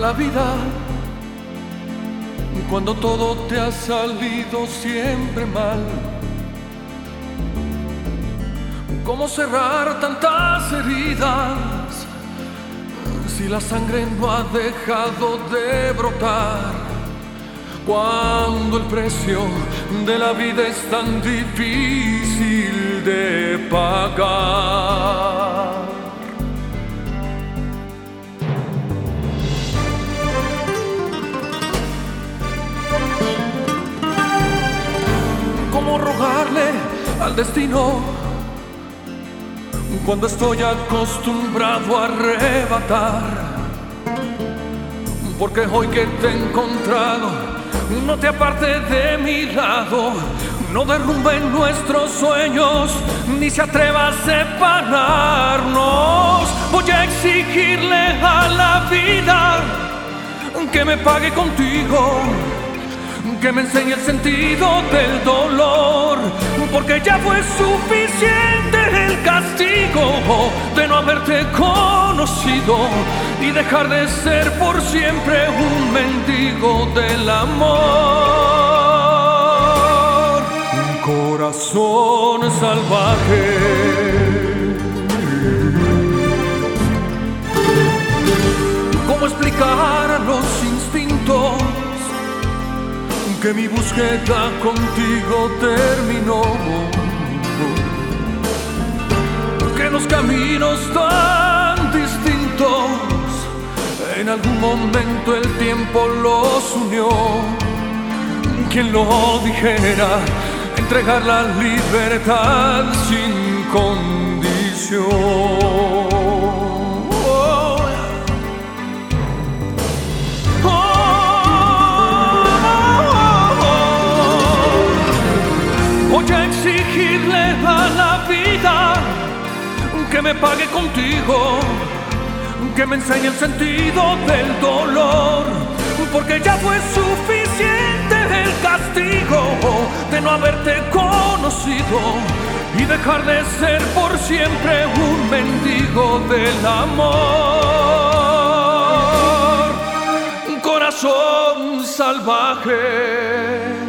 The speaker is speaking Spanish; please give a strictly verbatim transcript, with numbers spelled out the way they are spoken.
la vida cuando todo te ha salido siempre mal. ¿Cómo cerrar tantas heridas si la sangre no ha dejado de brotar? Cuando el precio de la vida es tan difícil de pagar. ¿Cómo rogarle al destino cuando estoy acostumbrado a arrebatar? Porque hoy que te he encontrado, no te apartes de mi lado, no derrumben nuestros sueños, ni se atreva a separarnos. Voy a exigirle a la vida que me pague contigo, que me enseñe el sentido del dolor, porque ya fue suficiente el castigo de no haberte conocido y dejar de ser por siempre un mendigo del amor. Un corazón salvaje. ¿Cómo explicar a los instintos que mi búsqueda contigo terminó? Que los caminos tan distintos en algún momento el tiempo los unió. Quien lo dijera, entregar la libertad sin condición. Voy a exigirle a la vida que me pague contigo, que me enseñe el sentido del dolor, porque ya fue suficiente el castigo de no haberte conocido y dejar de ser por siempre un mendigo del amor. Un corazón salvaje.